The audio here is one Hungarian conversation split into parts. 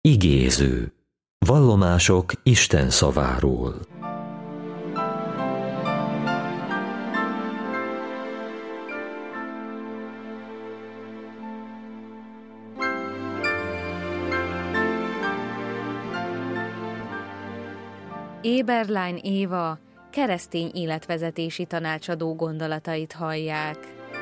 Igéző. Vallomások Isten szaváról. Eberlein Éva keresztény életvezetési tanácsadó gondolatait hallják.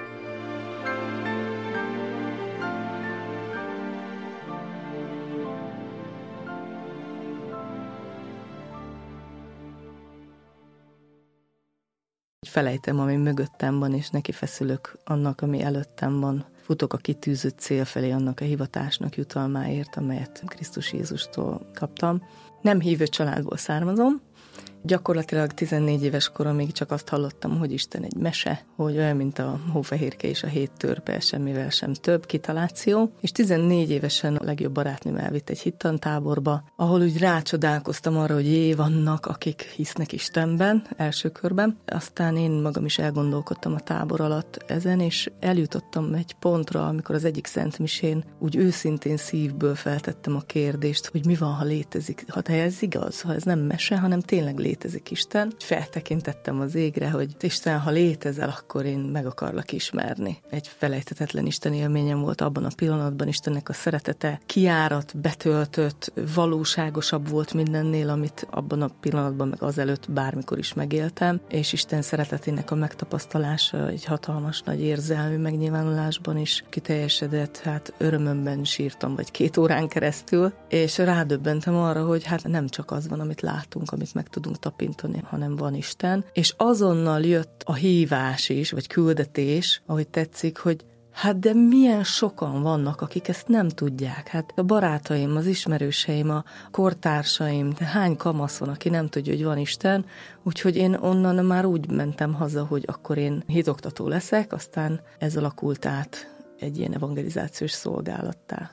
Felejtem, ami mögöttem van, és neki feszülök annak, ami előttem van. Futok a kitűzött cél felé, annak a hivatásnak jutalmáért, amelyet Krisztus Jézustól kaptam. Nem hívő családból származom. Gyakorlatilag 14 éves koromig csak azt hallottam, hogy Isten egy mese, hogy olyan, mint a hófehérke és a 7 törpe, semmivel sem több kitaláció. És 14 évesen a legjobb barátnőm elvitt egy hittantáborba, ahol úgy rácsodálkoztam arra, hogy vannak, akik hisznek Istenben, első körben. Aztán én magam is elgondolkodtam a tábor alatt ezen, és eljutottam egy pontra, amikor az egyik szentmisén úgy őszintén szívből feltettem a kérdést, hogy mi van, ha létezik, ha ez igaz, ha ez nem mese, hanem tényleg létezik Isten. Feltekintettem az égre, hogy Isten, ha létezel, akkor én meg akarlak ismerni. Egy felejthetetlen Isten élményem volt abban a pillanatban, Istennek a szeretete kiárat, betöltött, valóságosabb volt mindennél, amit abban a pillanatban, meg azelőtt bármikor is megéltem, és Isten szeretetének a megtapasztalása egy hatalmas nagy érzelmi megnyilvánulásban is kiteljesedett, hát örömömben sírtam, vagy 2 órán keresztül, és rádöbbentem arra, hogy hát nem csak az van, amit látunk, amit meg tudunk tapintani, hanem van Isten, és azonnal jött a hívás is, vagy küldetés, ahogy tetszik, hogy hát de milyen sokan vannak, akik ezt nem tudják. Hát a barátaim, az ismerőseim, a kortársaim, de hány kamasz van, aki nem tudja, hogy van Isten, úgyhogy én onnan már úgy mentem haza, hogy akkor én hitoktató leszek, aztán ez alakult át egy ilyen evangelizációs szolgálattá.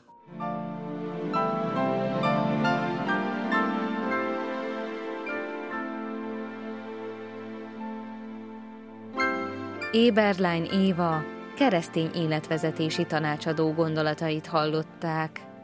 Eberlein Éva keresztény életvezetési tanácsadó gondolatait hallották.